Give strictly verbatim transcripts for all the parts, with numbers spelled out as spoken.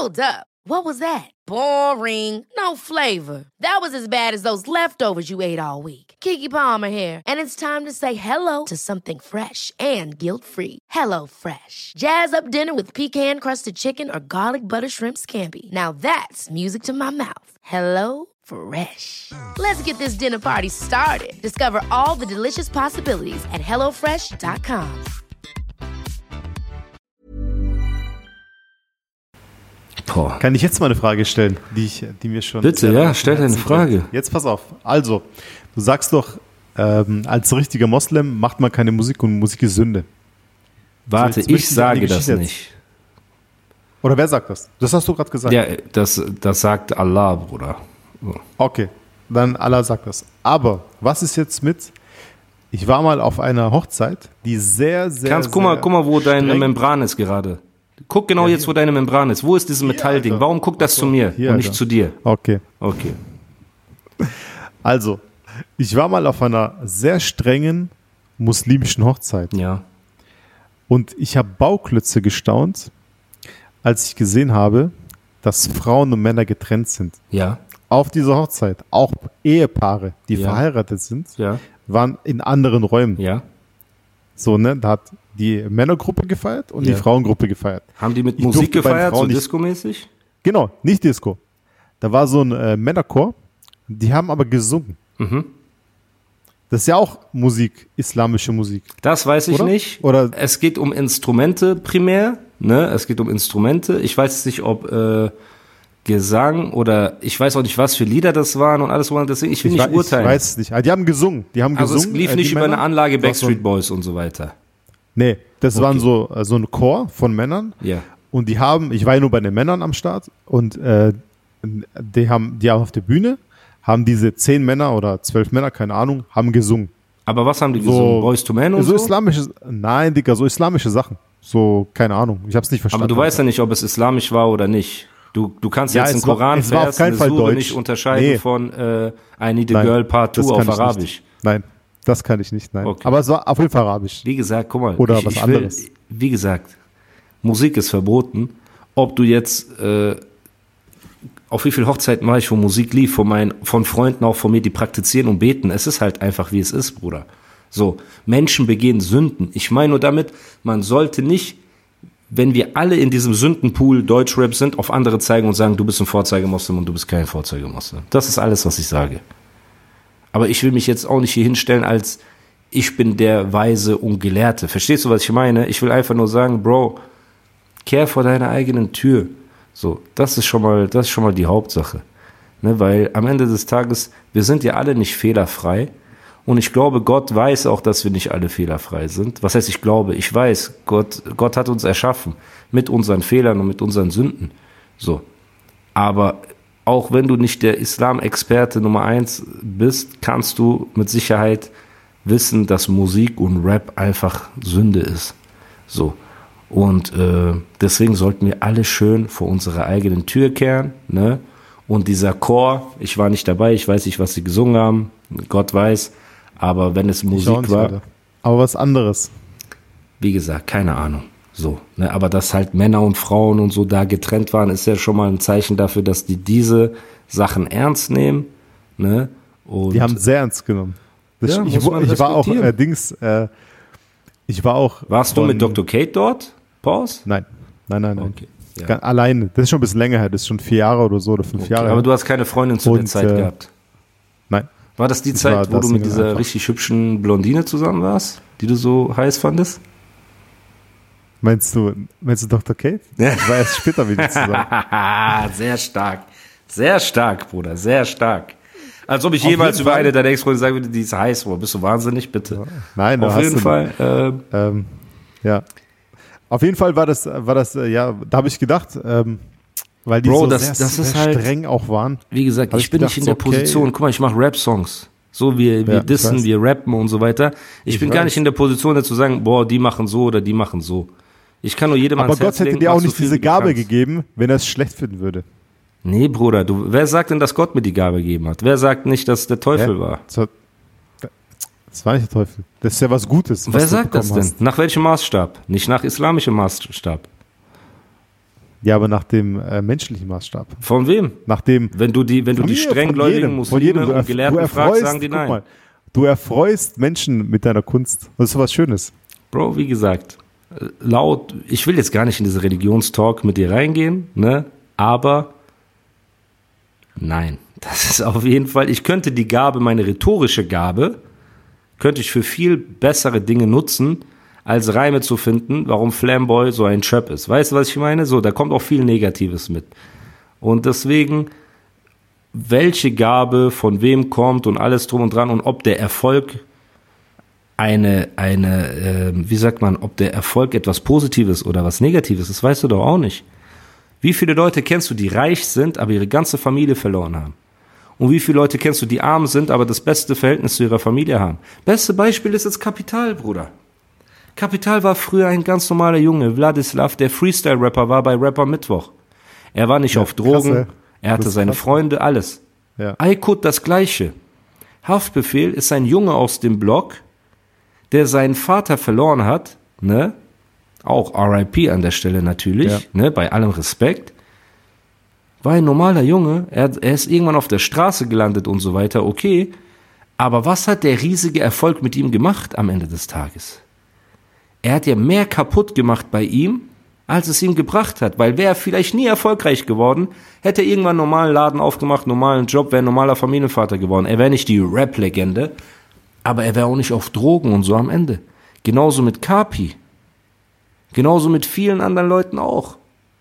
Hold up. What was that? Boring. No flavor. That was as bad as those leftovers you ate all week. Keke Palmer here. And it's time to say hello to something fresh and guilt-free. Hello Fresh. Jazz up dinner with pecan-crusted chicken or garlic butter shrimp scampi. Now that's music to my mouth. Hello Fresh. Let's get this dinner party started. Discover all the delicious possibilities at hello fresh dot com. Boah. Kann ich jetzt mal eine Frage stellen, die ich, die mir schon... Bitte, ja, stell deine Frage. Bringt. Jetzt pass auf. Also, du sagst doch, ähm, als richtiger Moslem macht man keine Musik und Musik ist Sünde. Warte, so, ich sage das nicht. Oder wer sagt das? Das hast du gerade gesagt. Ja, das, das sagt Allah, Bruder. So. Okay, dann Allah sagt das. Aber was ist jetzt mit... Ich war mal auf einer Hochzeit, die sehr, sehr, Kannst, sehr... Guck mal, guck mal, wo deine Membran ist gerade. Guck genau ja, jetzt, wo deine Membran ist. Wo ist dieses Metallding? Warum guckt das so, zu mir hier, und nicht Alter. zu dir? Okay. Okay. Also, ich war mal auf einer sehr strengen muslimischen Hochzeit. Ja. Und ich habe Bauklötze gestaunt, als ich gesehen habe, dass Frauen und Männer getrennt sind. Ja. Auf dieser Hochzeit, auch Ehepaare, die ja. verheiratet sind, ja. waren in anderen Räumen. Ja. So, ne, da hat die Männergruppe gefeiert und ja. die Frauengruppe gefeiert. Haben die mit ich Musik gefeiert, so Disco-mäßig? Genau, nicht Disco. Da war so ein äh, Männerchor, die haben aber gesungen. Mhm. Das ist ja auch Musik, islamische Musik. Das weiß ich Oder? nicht. Oder? Es geht um Instrumente primär, ne? Es geht um Instrumente. Ich weiß nicht, ob äh, Gesang oder ich weiß auch nicht, was für Lieder das waren und alles, deswegen ich will ich nicht weiß, urteilen. Ich weiß es nicht. Die haben gesungen. Die haben also gesungen. es lief äh, nicht über Männer. eine Anlage Backstreet Boys und so weiter. Nee, das okay. waren so, äh, so ein Chor von Männern. Ja. Und die haben, ich war ja nur bei den Männern am Start und äh, die haben, die haben auf der Bühne, haben diese zehn Männer oder zwölf Männer, keine Ahnung, haben gesungen. Aber was haben die so, gesungen? Boys to Men und so? so? Islamische, nein, Digga, so islamische Sachen. So, keine Ahnung, ich hab's nicht verstanden. Aber du weißt ja nicht, ob es islamisch war oder nicht. Du, du kannst ja, jetzt den Koran, Koranvers, eine Sure nicht unterscheiden nee. von äh, I Need a nein, Girl Part zwei auf Arabisch. Nicht. Nein, das kann ich nicht, nein. Okay. Aber es war auf jeden Fall Arabisch. Wie gesagt, guck mal. Oder ich, was ich anderes. Will, wie gesagt, Musik ist verboten. Ob du jetzt, äh, auf wie viel Hochzeiten war ich, wo Musik lief, von meinen, von Freunden auch von mir, die praktizieren und beten. Es ist halt einfach, wie es ist, Bruder. So, Menschen begehen Sünden. Ich meine nur damit, man sollte nicht, wenn wir alle in diesem Sündenpool Deutschrap sind, auf andere zeigen und sagen, du bist ein Vorzeigemoslem und du bist kein Vorzeigemoslem. Das ist alles, was ich sage. Aber ich will mich jetzt auch nicht hier hinstellen als, ich bin der Weise und Gelehrte. Verstehst du, was ich meine? Ich will einfach nur sagen, Bro, kehr vor deiner eigenen Tür. So, das ist schon mal, das ist schon mal die Hauptsache. Ne, weil am Ende des Tages, wir sind ja alle nicht fehlerfrei. Und ich glaube, Gott weiß auch, dass wir nicht alle fehlerfrei sind. Was heißt, ich glaube? Ich weiß, Gott, Gott hat uns erschaffen. Mit unseren Fehlern und mit unseren Sünden. So. Aber auch wenn du nicht der Islam-Experte Nummer eins bist, kannst du mit Sicherheit wissen, dass Musik und Rap einfach Sünde ist. So. Und äh, deswegen sollten wir alle schön vor unserer eigenen Tür kehren, ne? Und dieser Chor, ich war nicht dabei, ich weiß nicht, was sie gesungen haben, Gott weiß, aber wenn es Musik war, Alter. Aber was anderes. Wie gesagt, keine Ahnung. So, ne? Aber dass halt Männer und Frauen und so da getrennt waren, ist ja schon mal ein Zeichen dafür, dass die diese Sachen ernst nehmen, ne? Und die haben sehr ernst genommen. Das ja, ich, ich war auch äh, Dings, äh, ich war auch. Warst von, du mit Doktor Kate dort? Pause? Nein, nein, nein, nein. Okay. Ja. Alleine. Das ist schon ein bisschen länger her. Das ist schon vier Jahre oder so oder fünf okay. Jahre. Aber du hast keine Freundin zu und, der Zeit äh, gehabt? Nein. War das die das Zeit, wo du mit dieser einfach. richtig hübschen Blondine zusammen warst, die du so heiß fandest? Meinst du, meinst du Doktor Kate? Ja. Ich war erst später mit ihr zusammen. Sehr stark. Sehr stark, Bruder. Sehr stark. Als ob ich Auf jemals über Fall. eine deiner Ex-Freunde sagen würde, die ist heiß. Boah, bist du wahnsinnig, bitte? Ja. Nein, auf jeden Fall. Ähm, ähm, ja. Auf jeden Fall war das, war das, ja, da habe ich gedacht, ähm, weil die Bro, so das, sehr, das ist sehr halt, streng auch waren. Wie gesagt, ich, ich bin gedacht, nicht in der okay. Position. Guck mal, ich mache Rap-Songs. So, wir, wir ja, dissen, wir rappen und so weiter. Ich, ich bin weiß. gar nicht in der Position, dazu sagen, boah, die machen so oder die machen so. Ich kann nur jedem Aber ans Gott Herz hätte legen, dir auch mach nicht so diese viel, Gabe gegeben, wenn er es schlecht finden würde. Nee, Bruder, du, wer sagt denn, dass Gott mir die Gabe gegeben hat? Wer sagt nicht, dass der Teufel ja, war? Das war nicht der Teufel. Das ist ja was Gutes. Was wer sagt das denn? Hast. Nach welchem Maßstab? Nicht nach islamischem Maßstab. Ja, aber nach dem äh, menschlichen Maßstab. Von wem? Nach dem, Wenn du die, wenn du die Familie, strenggläubigen jedem, Muslime jedem. Du und erf- Gelehrten du fragst, erfreust, sagen die guck nein. mal, du erfreust Menschen mit deiner Kunst. Das ist was Schönes. Bro, wie gesagt, laut, ich will jetzt gar nicht in diese Religionstalk mit dir reingehen, ne? Aber nein, das ist auf jeden Fall, ich könnte die Gabe, meine rhetorische Gabe, könnte ich für viel bessere Dinge nutzen, als Reime zu finden, warum Flamboy so ein Chöp ist. Weißt du, was ich meine? So, da kommt auch viel Negatives mit. Und deswegen, welche Gabe von wem kommt und alles drum und dran und ob der Erfolg eine, eine, äh, wie sagt man, ob der Erfolg etwas Positives oder was Negatives ist, weißt du doch auch nicht. Wie viele Leute kennst du, die reich sind, aber ihre ganze Familie verloren haben? Und wie viele Leute kennst du, die arm sind, aber das beste Verhältnis zu ihrer Familie haben? Beste Beispiel ist jetzt Kapital, Bruder. Kapital war früher ein ganz normaler Junge, Vladislav, der Freestyle-Rapper war bei Rapper Mittwoch. Er war nicht Ja, auf Drogen, krass, er hatte das ist seine krass. Freunde, alles. Ja. Aykut das Gleiche. Haftbefehl ist ein Junge aus dem Block, der seinen Vater verloren hat, ne? Auch R I P an der Stelle natürlich, Ja. ne? Bei allem Respekt. War ein normaler Junge, er, er ist irgendwann auf der Straße gelandet und so weiter, okay. Aber was hat der riesige Erfolg mit ihm gemacht am Ende des Tages? Er hat ja mehr kaputt gemacht bei ihm, als es ihm gebracht hat, weil wäre er vielleicht nie erfolgreich geworden, hätte er irgendwann einen normalen Laden aufgemacht, normalen Job, wäre ein normaler Familienvater geworden. Er wäre nicht die Rap-Legende, aber er wäre auch nicht auf Drogen und so am Ende. Genauso mit Kapi. Genauso mit vielen anderen Leuten auch.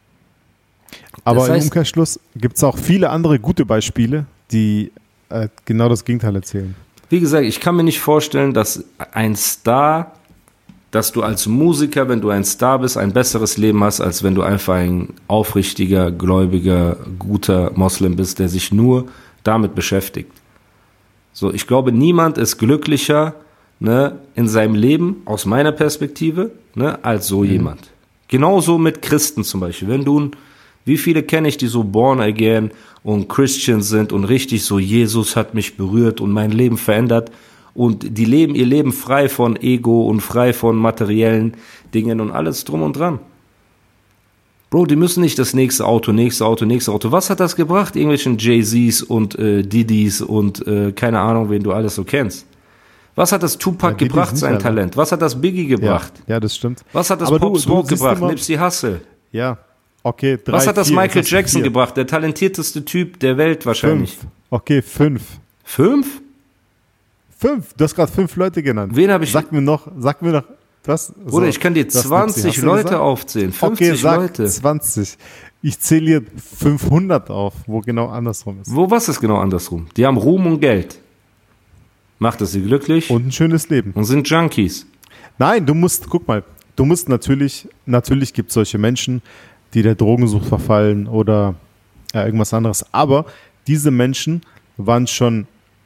Aber Das im heißt- Umkehrschluss gibt es auch viele andere gute Beispiele, die äh, genau das Gegenteil erzählen. Wie gesagt, ich kann mir nicht vorstellen, dass ein Star, dass du als Musiker, wenn du ein Star bist, ein besseres Leben hast, als wenn du einfach ein aufrichtiger, gläubiger, guter Moslem bist, der sich nur damit beschäftigt. So, ich glaube, niemand ist glücklicher, ne, in seinem Leben, aus meiner Perspektive, ne, als so jemand. Genauso mit Christen zum Beispiel. Wenn du, ein- wie viele kenne ich, die so born again und Christian sind und richtig so, Jesus hat mich berührt und mein Leben verändert und die leben ihr Leben frei von Ego und frei von materiellen Dingen und alles drum und dran. Bro, die müssen nicht das nächste Auto, nächste Auto, nächste Auto. Was hat das gebracht? Irgendwelchen Jay-Z's und äh, Didis und äh, keine Ahnung, wen du alles so kennst. Was hat das Tupac Ja, Didis gebracht, nicht, sein aber- Talent? Was hat das Biggie gebracht? Ja, ja, das stimmt. Was hat das Aber Pop du- du Smoke siehst gebracht? immer- Nipsey Hussle? Ja, okay. Drei, Was hat das vier, Michael jetzt hast du Jackson vier. gebracht? Der talentierteste Typ der Welt wahrscheinlich. Fünf. Okay, fünf. Fünf? Fünf. Du hast gerade fünf Leute genannt. Wen hab ich- Sag mir noch, sag mir noch, was? Bruder, ich kann dir du hast zwanzig Nipsey Hussle Leute gesagt? aufzählen. Okay, fünfzig sag Leute. zwanzig. Ich zähle hier fünfhundert auf, wo genau andersrum ist. Wo, was ist genau andersrum? Die haben Ruhm und Geld. Macht es sie glücklich und, Und ein schönes Leben. sind Junkies. Nein, du musst, guck mal, du musst natürlich, natürlich gibt es solche Menschen, die der Drogensucht verfallen oder äh, irgendwas anderes. Aber diese Menschen waren schon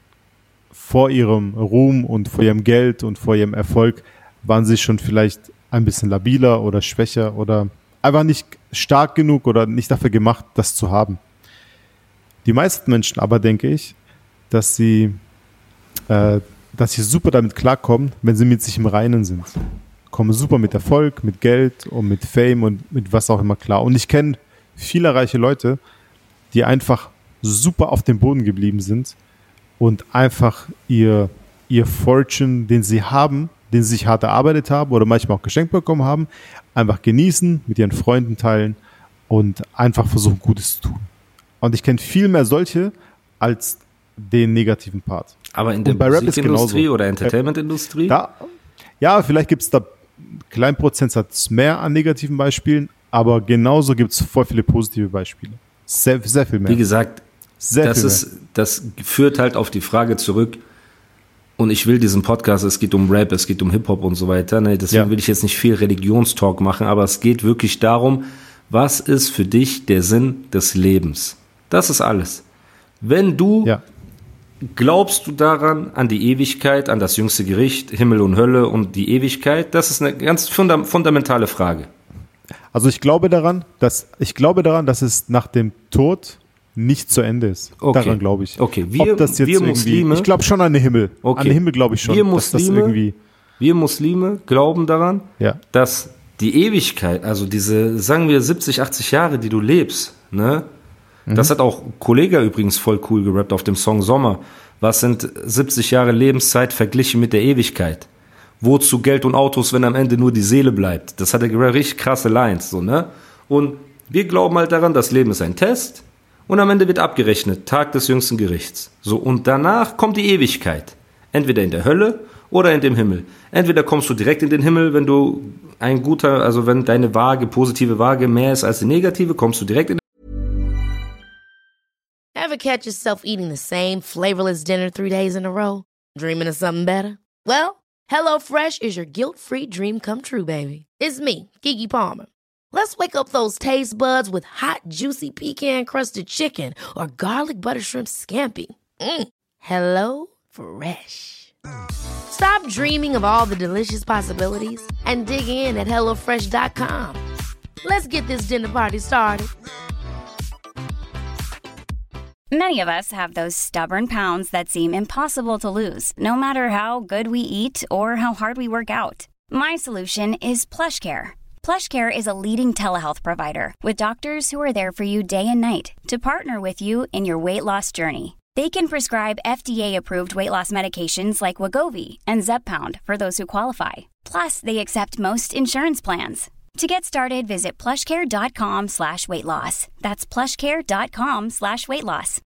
vor ihrem Ruhm und vor ihrem Geld und vor ihrem Erfolg, waren sie schon vielleicht ein bisschen labiler oder schwächer oder einfach nicht stark genug oder nicht dafür gemacht, das zu haben. Die meisten Menschen aber, denke ich, dass sie, äh, dass sie super damit klarkommen, wenn sie mit sich im Reinen sind. Kommen super mit Erfolg, mit Geld und mit Fame und mit was auch immer klar. Und ich kenne viele reiche Leute, die einfach super auf dem Boden geblieben sind und einfach ihr, ihr Fortune, den sie haben, den sie sich hart erarbeitet haben oder manchmal auch geschenkt bekommen haben, einfach genießen, mit ihren Freunden teilen und einfach versuchen, Gutes zu tun. Und ich kenne viel mehr solche als den negativen Part. Aber in der Und bei Rap ist Musikindustrie genauso. oder Entertainmentindustrie? Da, ja, vielleicht gibt es da einen kleinen Prozentsatz mehr an negativen Beispielen, aber genauso gibt es voll viele positive Beispiele. Sehr, sehr viel mehr. Wie gesagt, sehr das viel ist, das führt halt auf die Frage zurück. Und ich will diesen Podcast, es geht um Rap, es geht um Hip-Hop und so weiter. Ne? Deswegen Ja. will ich jetzt nicht viel Religionstalk machen, aber es geht wirklich darum, was ist für dich der Sinn des Lebens? Das ist alles. Wenn du, mehr. Ja. glaubst du daran, an die Ewigkeit, an das jüngste Gericht, Himmel und Hölle und die Ewigkeit? Das ist eine ganz funda- fundamentale Frage. Also ich glaube daran, dass ich glaube daran, dass es nach dem Tod nicht zu Ende ist. Okay. Daran glaube ich. Okay, wir- Ob das jetzt wir irgendwie, Muslime- ich glaube schon an den Himmel. Okay. An den Himmel glaube ich schon. Wir dass das Muslime- irgendwie, Wir Muslime glauben daran, ja. dass die Ewigkeit, also diese, sagen wir, siebzig, achtzig Jahre, die du lebst, ne? Mhm. Das hat auch Kollega übrigens voll cool gerappt auf dem Song Sommer. Was sind siebzig Jahre Lebenszeit verglichen mit der Ewigkeit? Wozu Geld und Autos, wenn am Ende nur die Seele bleibt? Das hat er gerappt, richtig krasse Lines, so, ne? Und wir glauben halt daran, das Leben ist ein Test und am Ende wird abgerechnet, Tag des jüngsten Gerichts. So, und danach kommt die Ewigkeit. Entweder in der Hölle oder in dem Himmel. Entweder kommst du direkt in den Himmel, wenn du ein guter, also wenn deine Waage, positive Waage mehr ist als die negative, kommst du direkt in den Ever catch yourself eating the same flavorless dinner three days in a row? Dreaming of something better? Well, HelloFresh is your guilt-free dream come true, baby. It's me, Keke Palmer. Let's wake up those taste buds with hot, juicy pecan-crusted chicken or garlic butter shrimp scampi. Mm. Hello Fresh. Stop dreaming of all the delicious possibilities and dig in at hello fresh dot com. Let's get this dinner party started. Many of us have those stubborn pounds that seem impossible to lose, no matter how good we eat or how hard we work out. My solution is PlushCare. PlushCare is a leading telehealth provider with doctors who are there for you day and night to partner with you in your weight loss journey. They can prescribe F D A-approved weight loss medications like Wegovy and Zepbound for those who qualify. Plus, they accept most insurance plans. To get started, visit plushcare.com slash weight loss. That's plushcare.com slash weight loss.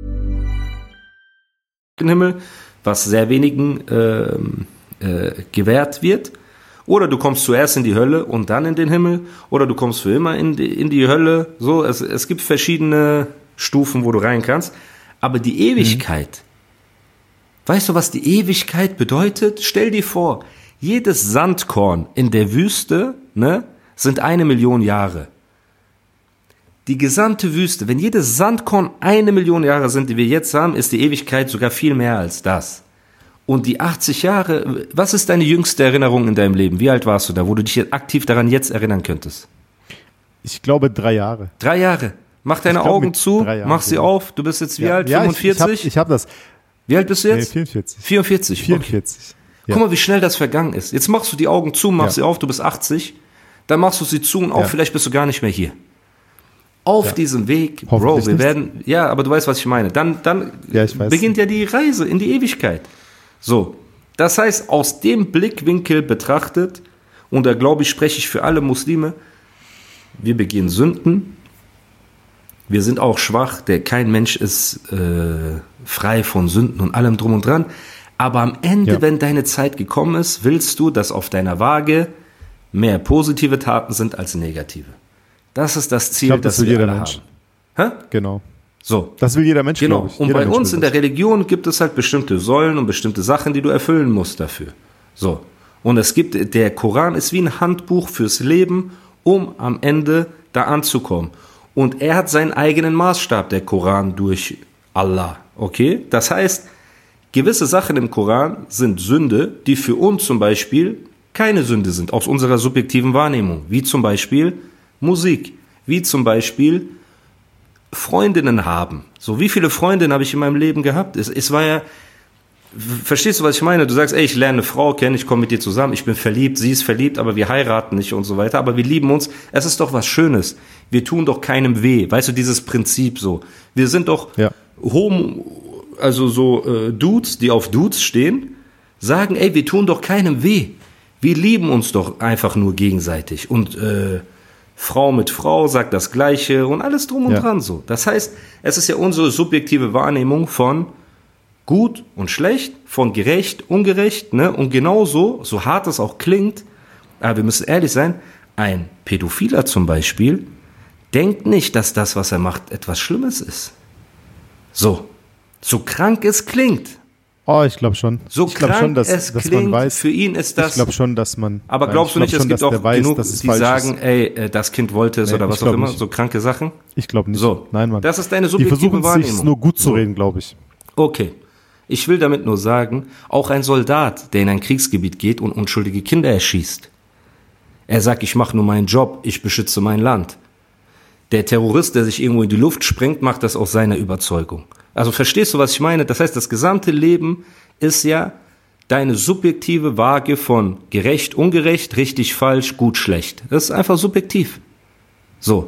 Himmel, was sehr wenigen äh, äh, gewährt wird. Oder du kommst zuerst in die Hölle und dann in den Himmel. Oder du kommst für immer in die, in die Hölle. So, es, es gibt verschiedene Stufen, wo du rein kannst. Aber die Ewigkeit, mhm. weißt du, was die Ewigkeit bedeutet? Stell dir vor, jedes Sandkorn in der Wüste, ne, sind eine Million Jahre. Die gesamte Wüste, wenn jedes Sandkorn eine Million Jahre sind, die wir jetzt haben, ist die Ewigkeit sogar viel mehr als das. Und die achtzig Jahre, was ist deine jüngste Erinnerung in deinem Leben? Wie alt warst du da, wo du dich aktiv daran jetzt erinnern könntest? Ich glaube drei Jahre. Drei Jahre. Mach deine glaub, Augen zu, Jahren, mach sie ja. auf. Du bist jetzt wie ja, alt? ja, fünfundvierzig? Ich, ich habe hab das. Wie alt bist du jetzt? Nee, vierundvierzig. vierundvierzig. vierundvierzig. Okay. Ja. Guck mal, wie schnell das vergangen ist. Jetzt machst du die Augen zu, mach ja. sie auf, du bist achtzig. Dann machst du sie zu und auf, ja. vielleicht bist du gar nicht mehr hier. Auf ja. diesem Weg, Bro, wir werden, ja, aber du weißt, was ich meine. Dann, dann ja, ich weiß. beginnt ja die Reise in die Ewigkeit. So, das heißt, aus dem Blickwinkel betrachtet, und da glaube ich, spreche ich für alle Muslime, wir begehen Sünden, wir sind auch schwach, der, kein Mensch ist äh, frei von Sünden und allem drum und dran, aber am Ende, ja. wenn deine Zeit gekommen ist, willst du, dass auf deiner Waage mehr positive Taten sind als negative. Das ist das Ziel, ich glaub, das, das will jeder Mensch. Haben. Hä? Genau. So. Das will jeder Mensch, genau. glaube ich. Und jeder bei Mensch uns in der Religion gibt es halt bestimmte Säulen und bestimmte Sachen, die du erfüllen musst dafür. So. Und es gibt, der Koran ist wie ein Handbuch fürs Leben, um am Ende da anzukommen. Und er hat seinen eigenen Maßstab, der Koran, durch Allah. Okay? Das heißt, gewisse Sachen im Koran sind Sünde, die für uns zum Beispiel keine Sünde sind, aus unserer subjektiven Wahrnehmung. Wie zum Beispiel Musik. Wie zum Beispiel Freundinnen haben. So, wie viele Freundinnen habe ich in meinem Leben gehabt? Es, es war ja, verstehst du, was ich meine? Du sagst, ey, ich lerne eine Frau kennen, ich komme mit dir zusammen, ich bin verliebt, sie ist verliebt, aber wir heiraten nicht und so weiter, aber wir lieben uns. Es ist doch was Schönes. Wir tun doch keinem weh. Weißt du, dieses Prinzip so. Wir sind doch ja. Homo, also so äh, Dudes, die auf Dudes stehen, sagen, ey, wir tun doch keinem weh. Wir lieben uns doch einfach nur gegenseitig. Und äh, Frau mit Frau sagt das Gleiche und alles drum und ja. dran so. Das heißt, es ist ja unsere subjektive Wahrnehmung von gut und schlecht, von gerecht, ungerecht, ne? Und genauso, so hart es auch klingt, aber wir müssen ehrlich sein, ein Pädophiler zum Beispiel denkt nicht, dass das, was er macht, etwas Schlimmes ist. So, so krank es klingt. Oh, ich glaube schon. So ich glaube schon, dass, dass klingt, man weiß. Für ihn ist das. Ich glaube schon, dass man. Aber glaubst du nicht, es gibt auch weiß, genug, die sagen, ist. ey, das Kind wollte es nee, oder was auch immer, nicht. So kranke Sachen? Ich glaube nicht. So, nein, Mann. Das ist deine subjektive Die versuchen Wahrnehmung. sich nur gut zu so. reden, glaube ich. Okay. Ich will damit nur sagen, auch ein Soldat, der in ein Kriegsgebiet geht und unschuldige Kinder erschießt. Er sagt, ich mache nur meinen Job, ich beschütze mein Land. Der Terrorist, der sich irgendwo in die Luft sprengt, macht das aus seiner Überzeugung. Also verstehst du, was ich meine? Das heißt, das gesamte Leben ist ja deine subjektive Waage von gerecht, ungerecht, richtig, falsch, gut, schlecht. Das ist einfach subjektiv. So.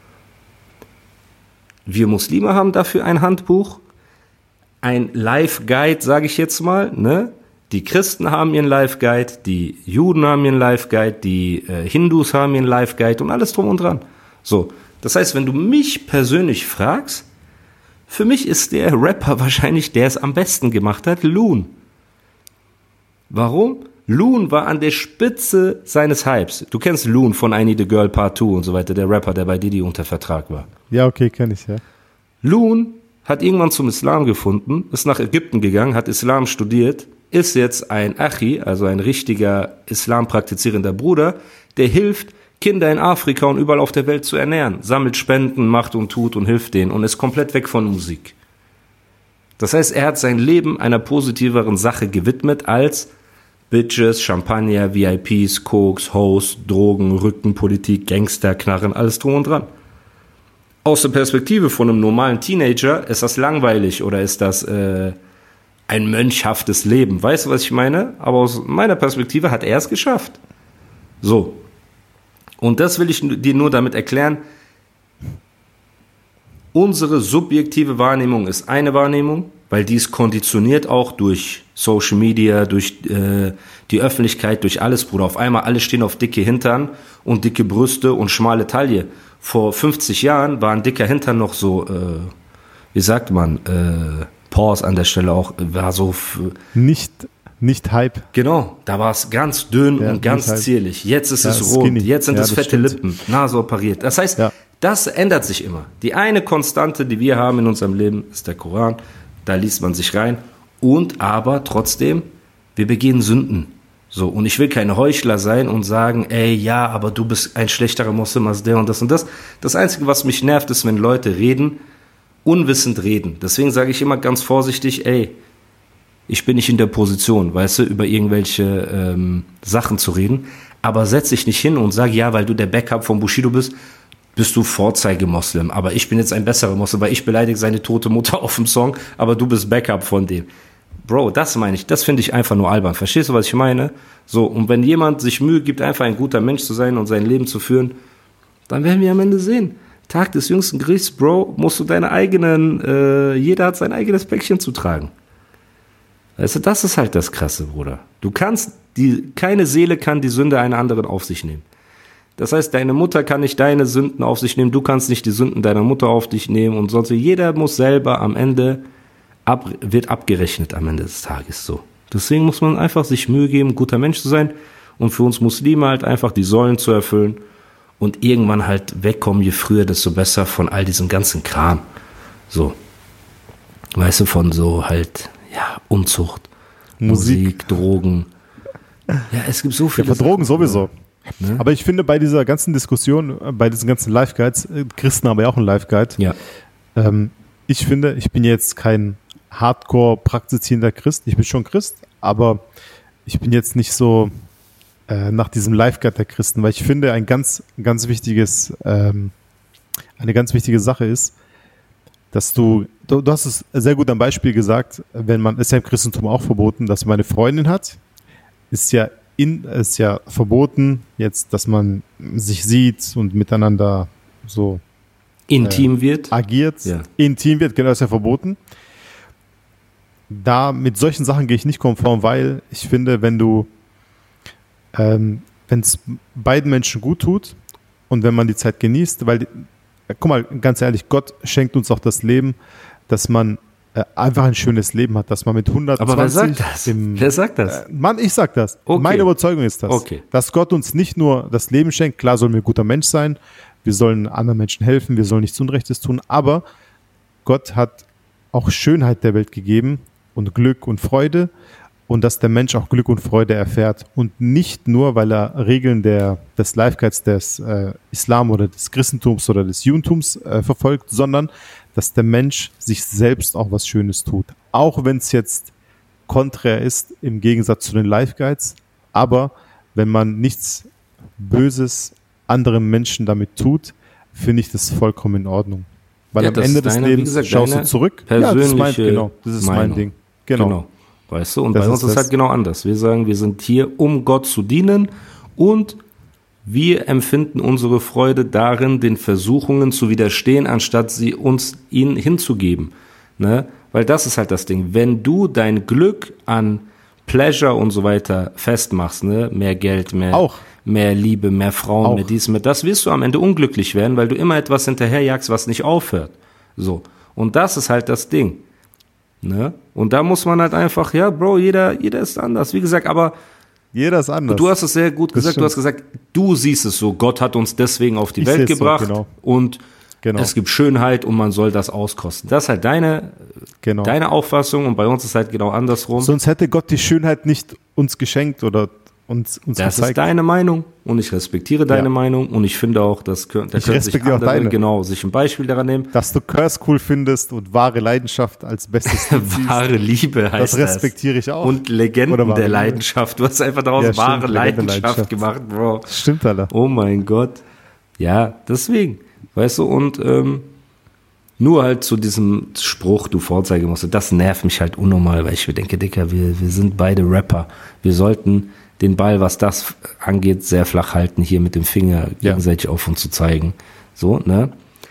Wir Muslime haben dafür ein Handbuch, ein Life-Guide, sage ich jetzt mal, ne? Die Christen haben ihren Life-Guide, die Juden haben ihren Life-Guide, die äh, Hindus haben ihren Life-Guide und alles drum und dran. So, das heißt, wenn du mich persönlich fragst, für mich ist der Rapper wahrscheinlich, der es am besten gemacht hat, Loon. Warum? Loon war an der Spitze seines Hypes. Du kennst Loon von I Need a Girl Part zwei und so weiter, der Rapper, der bei Diddy unter Vertrag war. Ja, okay, kenn ich, ja. Loon hat irgendwann zum Islam gefunden, ist nach Ägypten gegangen, hat Islam studiert, ist jetzt ein Achi, also ein richtiger Islam praktizierender Bruder, der hilft, Kinder in Afrika und überall auf der Welt zu ernähren, sammelt Spenden, macht und tut und hilft denen und ist komplett weg von Musik. Das heißt, er hat sein Leben einer positiveren Sache gewidmet als Bitches, Champagner, V I Ps, Koks, Hoes, Drogen, Rückenpolitik, Gangster, Knarren, alles drum und dran. Aus der Perspektive von einem normalen Teenager ist das langweilig oder ist das äh, ein mönchhaftes Leben. Weißt du, was ich meine? Aber aus meiner Perspektive hat er es geschafft. So. Und das will ich dir nur damit erklären. Unsere subjektive Wahrnehmung ist eine Wahrnehmung, weil die ist konditioniert auch durch Social Media, durch äh, die Öffentlichkeit, durch alles, Bruder. Auf einmal alle stehen auf dicke Hintern und dicke Brüste und schmale Taille. Vor fünfzig Jahren war ein dicker Hintern noch so, äh, wie sagt man, äh, Pause an der Stelle auch, war so... F- Nicht... Nicht Hype. Genau, da war es ganz dünn ja, und ganz halt. zierlich. Jetzt ist ja, es rund, skinny. jetzt sind ja, es fette stimmt. Lippen, Nase operiert. Das heißt, ja. das ändert sich immer. Die eine Konstante, die wir haben in unserem Leben, ist der Koran. Da liest man sich rein. Und aber trotzdem, wir begehen Sünden. So, und ich will kein Heuchler sein und sagen, ey, ja, aber du bist ein schlechterer Moslem als der und das und das. Das Einzige, was mich nervt, ist, wenn Leute reden, unwissend reden. Deswegen sage ich immer ganz vorsichtig, ey, ich bin nicht in der Position, weißt du, über irgendwelche ähm, Sachen zu reden, aber setz dich nicht hin und sag, ja, weil du der Backup von Bushido bist, bist du Vorzeigemoslem, aber ich bin jetzt ein besserer Moslem, weil ich beleidige seine tote Mutter auf dem Song, aber du bist Backup von dem. Bro, das meine ich, das finde ich einfach nur albern. Verstehst du, was ich meine? So, und wenn jemand sich Mühe gibt, einfach ein guter Mensch zu sein und sein Leben zu führen, dann werden wir am Ende sehen. Tag des jüngsten Gerichts, Bro, musst du deine eigenen, äh, jeder hat sein eigenes Päckchen zu tragen. Weißt du, das ist halt das Krasse, Bruder. Du kannst, die, keine Seele kann die Sünde einer anderen auf sich nehmen. Das heißt, deine Mutter kann nicht deine Sünden auf sich nehmen, du kannst nicht die Sünden deiner Mutter auf dich nehmen und sonst. Jeder muss selber am Ende, ab, wird abgerechnet am Ende des Tages so. Deswegen muss man einfach sich Mühe geben, ein guter Mensch zu sein und für uns Muslime halt einfach die Säulen zu erfüllen und irgendwann halt wegkommen, je früher, desto besser von all diesem ganzen Kram. So. Weißt du, von so halt... Ja, Unzucht, Musik, Musik, Drogen. Ja, es gibt so viele. Ja, für Drogen Sachen, sowieso. Ne? Aber ich finde, bei dieser ganzen Diskussion, bei diesen ganzen Live-Guides, Christen haben ja auch einen Live-Guide. Ja. Ähm, ich finde, ich bin jetzt kein Hardcore praktizierender Christ. Ich bin schon Christ, aber ich bin jetzt nicht so äh, nach diesem Live-Guide der Christen, weil ich finde, ein ganz, ganz wichtiges, ähm, eine ganz wichtige Sache ist, dass du, du, du hast es sehr gut am Beispiel gesagt, wenn man, ist ja im Christentum auch verboten, dass man eine Freundin hat, ist ja in, ist ja verboten, jetzt, dass man sich sieht und miteinander so intim äh, wird, agiert, ja. intim wird, genau, ist ja verboten. Da, mit solchen Sachen gehe ich nicht konform, weil ich finde, wenn du, ähm, wenn es beiden Menschen gut tut und wenn man die Zeit genießt, weil die, guck mal, ganz ehrlich, Gott schenkt uns auch das Leben, dass man äh, einfach ein schönes Leben hat, dass man mit hundertzwanzig... Aber wer sagt das? Im, wer sagt das? Äh, Mann, ich sag das. Okay. Meine Überzeugung ist das. Okay. Dass Gott uns nicht nur das Leben schenkt, klar sollen wir ein guter Mensch sein, wir sollen anderen Menschen helfen, wir sollen nichts Unrechtes tun, aber Gott hat auch Schönheit der Welt gegeben und Glück und Freude und dass der Mensch auch Glück und Freude erfährt und nicht nur, weil er Regeln der, des Life-Guides des äh, Islam oder des Christentums oder des Judentums äh, verfolgt, sondern dass der Mensch sich selbst auch was Schönes tut. Auch wenn es jetzt konträr ist im Gegensatz zu den Life-Guides, aber wenn man nichts Böses anderen Menschen damit tut, finde ich das vollkommen in Ordnung. Weil ja, am Ende des deine, Lebens gesagt, schaust du zurück. Ja, das ist mein, genau, das ist Meinung. mein Ding. Genau. genau. Weißt du? Und Das bei uns ist ist das. halt genau anders. Wir sagen, wir sind hier, um Gott zu dienen und wir empfinden unsere Freude darin, den Versuchungen zu widerstehen, anstatt sie uns ihnen hinzugeben. Ne? Weil das ist halt das Ding. Wenn du dein Glück an Pleasure und so weiter festmachst, ne, mehr Geld, mehr, Auch. mehr Liebe, mehr Frauen, Auch. mehr dies, mehr das, wirst du am Ende unglücklich werden, weil du immer etwas hinterherjagst, was nicht aufhört. So. Und das ist halt das Ding. Ne? Und da muss man halt einfach, ja, Bro, jeder, jeder ist anders. Wie gesagt, aber Jeder ist anders. du hast es sehr gut Das gesagt. Du stimmt. hast gesagt, du siehst es so. Gott hat uns deswegen auf die Ich Welt seh's so, gebracht genau. und Genau. es gibt Schönheit und man soll das auskosten. Das ist halt deine, Genau. deine Auffassung und bei uns ist halt genau andersrum. Sonst hätte Gott die Schönheit nicht uns geschenkt oder uns, uns Das gezeigt. ist deine Meinung und ich respektiere deine Ja. Meinung und ich finde auch, dass da können sich respektiere auch andere deine. genau sich ein Beispiel daran nehmen. Dass du Curse cool findest und wahre Leidenschaft als bestes Ziel siehst. Wahre Liebe heißt Das respektiere ich auch. Und Legenden Oder wahre der Liebe. Leidenschaft. Du hast einfach daraus Ja, stimmt, wahre Legende Leidenschaft Leidenschaft. gemacht, Bro. Stimmt, Alter. Oh mein Gott. Ja, deswegen. Weißt du, und ähm, nur halt zu diesem Spruch, du Vorzeigemuster, das nervt mich halt unnormal, weil ich mir denke, Dicker, wir, wir sind beide Rapper. Wir sollten den Ball, was das angeht, sehr flach halten, hier mit dem Finger Ja. gegenseitig auf uns zu zeigen. So, ne?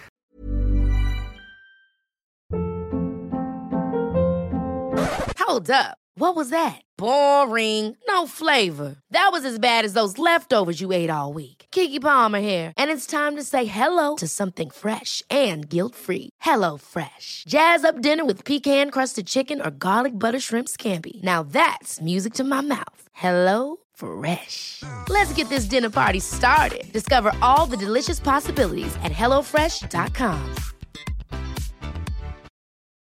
Hold up. What was that? Boring. No flavor. That was as bad as those leftovers you ate all week. Keke Palmer here, and it's time to say hello to something fresh and guilt-free. Hello Fresh. Jazz up dinner with pecan-crusted chicken or garlic butter shrimp scampi. Now that's music to my mouth. Hello Fresh. Let's get this dinner party started. Discover all the delicious possibilities at hello fresh dot com.